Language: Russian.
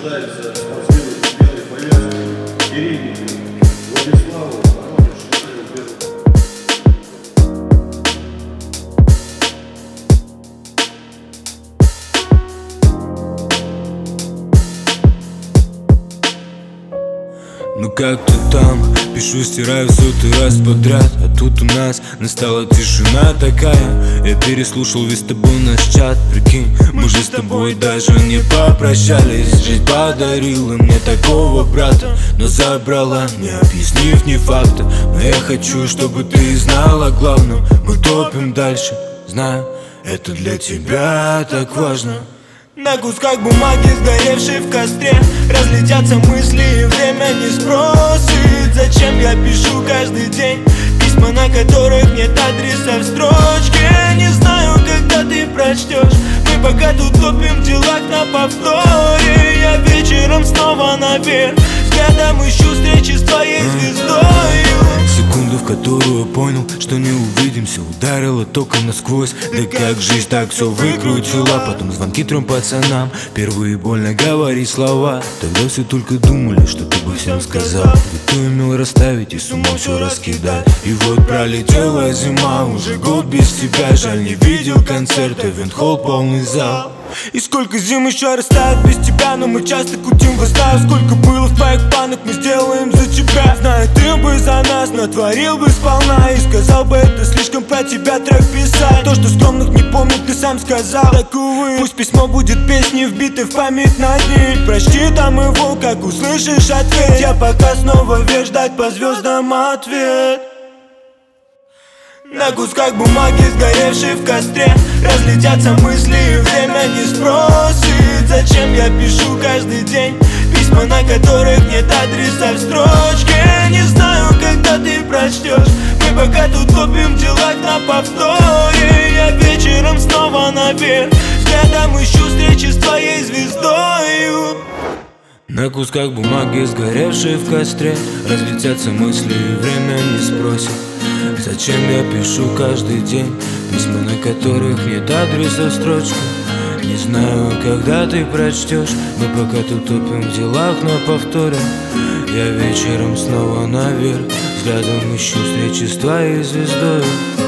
рождается сделать белой повязкой Ирине Владиславу Воронеж Шестая Белая. Ну как ты там? Пишу, стираю сотый раз подряд. А тут у нас настала тишина такая. Я переслушал весь тобой наш чат. Прикинь, мы же с тобой даже не попрощались. Жизнь подарила мне такого брата, но забрала, не объяснив ни факта. Но я хочу, чтобы ты знала главное: мы топим дальше, знаю, это для тебя так важно. На кусках бумаги, сгоревшей в костре, разлетятся мысли и время не спросит. Зачем я пишу каждый день письма, на которых нет адреса в строчке? Не знаю, когда ты прочтешь. Мы пока тут топим в делах на повторе. Я вечером снова наверх, взглядом ищу встречи с твоей звездою. Секунду, в которую понял, что не увидимся, ударила током насквозь. Да как жизнь так все выкрутила. Потом звонки 3 пацанам, впервые больно говорить слова. Тогда все только думали, что ты бы всем сказал. Ведь ты умел расставить и с умом все раскидать. И вот пролетела зима, уже год без тебя. Жаль, не видел концерта, Винхолл полный зал. И сколько зим еще растает без тебя, но мы часто кутим во снах. Сколько было в твоих планах, мы сделаем за тебя. Знаю, ты бы за нас натворил бы сполна. И сказал бы, это слишком про тебя трек писать. То, что скромных не помнит, ты сам сказал. Так увы, пусть письмо будет песней, вбитой в память на дни. Прочти там его, как услышишь ответ. Я пока снова вверх, ждать по звездам ответ. На кусках бумаги, сгоревшей в костре, разлетятся мысли и время не спросит. Зачем я пишу каждый день письма, на которых нет адреса в строчке? Не знаю, когда ты прочтешь. Мы пока тут топим в делах на повторе. Я вечером снова наверх, взглядом ищу встречи с твоей звездою. На кусках бумаги, сгоревшей в костре, разлетятся мысли и время не спросит. Зачем я пишу каждый день письма, на которых нет адреса в строчке? Не знаю, когда ты прочтешь. Мы пока тут топим в делах на повторе. Я вечером снова наверх, взглядом ищу встречи с твоей звездой.